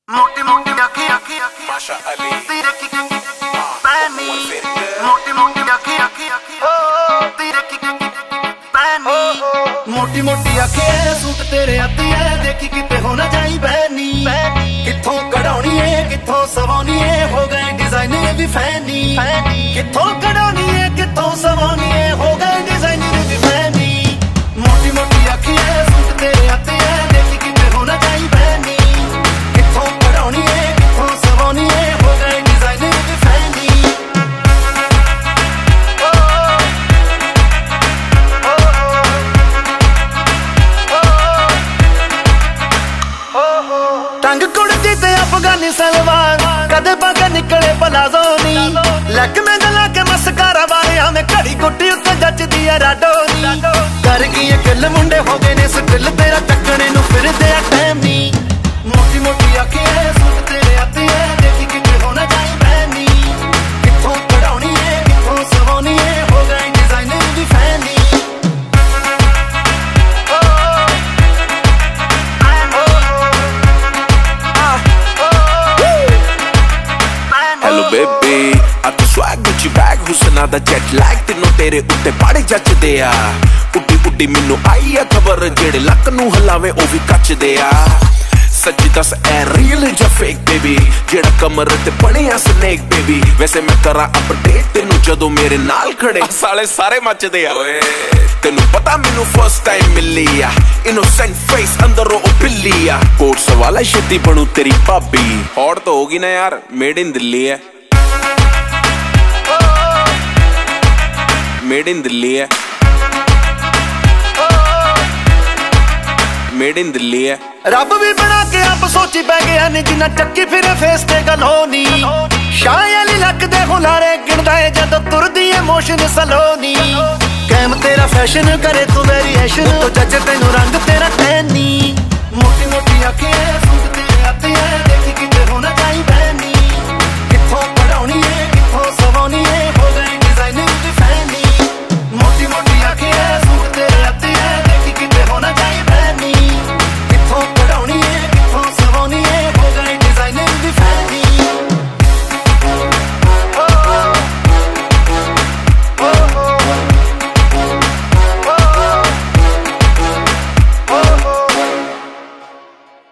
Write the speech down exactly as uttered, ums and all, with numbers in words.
मोटी मोटी आँखें आँखें आँखें माशा अली तेरे की पैनी मोटी मोटी आँखें आँखें आँखें तेरे की पैनी मोटी मोटी आँखें सूट तेरे आती है देखी किते हो ना जाई बहनी किथों कढ़ाउणी है किथों सवानी है हो गए डिजाइनर भी फैनी किथों कढ़ाउणी है किथों सवानी है हो गए डिजाइनर भी फैनी मोटी मोटी आँखें सूट तेरे आती है देखी किते हो ना जाई बहनी किथों कढ़ाउणी है किथों सवानी है हो गए डिजाइनर भी फैनी टंग कुड़ती ते अफगानी सलवार कदे बागा निकले पलाजो नी लक में गला के मस्कारा वाले हमें घड़ी गुट्टी उत्ते जचदी है राडोनी कर गई किल मुंडे हो गए ने स्टिल तेरा चक्कने नु फिरदे आ टाइम नी मोटी मोटी आंखें सूट तेरे आती है देखी किते हो ना जाई बहनी किथों कढ़ाउणी है किथों सवानी है हो गई डिजाइनर भी फैनी Hello baby ਅੱਜ swag ਵਿੱਚ bag ਹੁਸਨਾ ਦਾ jet lag ਤੈਨੂੰ ਤੇਰੇ ਉੱਤੇ ਬੜੇ ਜੱਚਦੇ ਆ ਉੱਡੀ ਉੱਡੀ ਮੈਨੂੰ ਆਈ ਆ ਖਬਰ ਜਿਹੜੇ ਲੱਕ ਨੂੰ ਹਲਾਵੇ ਉਹ ਵੀ ਕੱਚਦੇ ਆ ਸੱਚੀ ਦੱਸ ਐ ਰੀਅਲ ਜਾਂ ਫੇਕ ਬੇਬੀ ਜਿਹੜਾ ਕਮਰ ਤੇ ਬਣਿਆ ਸਨੇਕ ਬੇਬੀ ਵੈਸੇ ਮੈਂ ਕਰਾਂ ਅਪਡੇਟ ਤੈਨੂੰ ਜਦੋਂ ਮੇਰੇ ਨਾਲ ਖੜੇ ਸਾਲੇ ਸਾਰੇ ਮੱਚਦੇ ਆ ਓਏ ਤੈਨੂੰ ਪਤਾ ਮੈਨੂੰ ਫਸਟ ਟਾਈਮ ਮਿਲੀ ਆ ਇਨੋਸੈਂਟ ਫੇਸ ਅੰਦਰੋਂ ਉਹ ਬਿੱਲੀ ਆ ਕੋਟ ਸਵਾਲਾ ਛੇਤੀ ਬਣੂ ਤੇਰੀ ਭਾਬੀ ਹੌੜ ਤਾਂ ਹੋਗੀ ਨਾ ਯਾਰ ਮੇਡ ਇਨ ਦਿੱਲੀ ਐ ਮੇਡ ਇਨ ਦਿੱਲੀ ਐ ਮੇਡ ਇਨ ਦਿੱਲੀ ਐ ਰੱਬ ਵੀ ਬਣਾ ਕੇ ਆਪ ਸੋਚੀ ਪੈ ਗਿਆ ਨੀ ਜਿੰਨਾ ਚੱਕੀ ਫਿਰੇ ਫੇਸ ਤੇ ਗੱਲ ਹੋਣੀ ਸ਼ਾਇ ਅਲੀ ਲੱਕ ਦੇ ਹੁਲਾਰੇ ਗਿਣਦਾ ਏ ਜਦੋਂ ਤੁਰਦੀ ਏ ਮੋਸ਼ਨ ਸਲੋਨੀ ਕੈਮ ਤੇਰਾ ਫੈਸ਼ਨ ਕਰੇ ਤੂੰ ਵੇਰੀਏਸ਼ਨ ਤੋ ਜੱਜ ਤੈਨੂੰ ਰੰਗ ਤੇਰਾ ਟੈਨੀ ਮੋਟੀ ਮੋਟੀ ਆਂਖੇ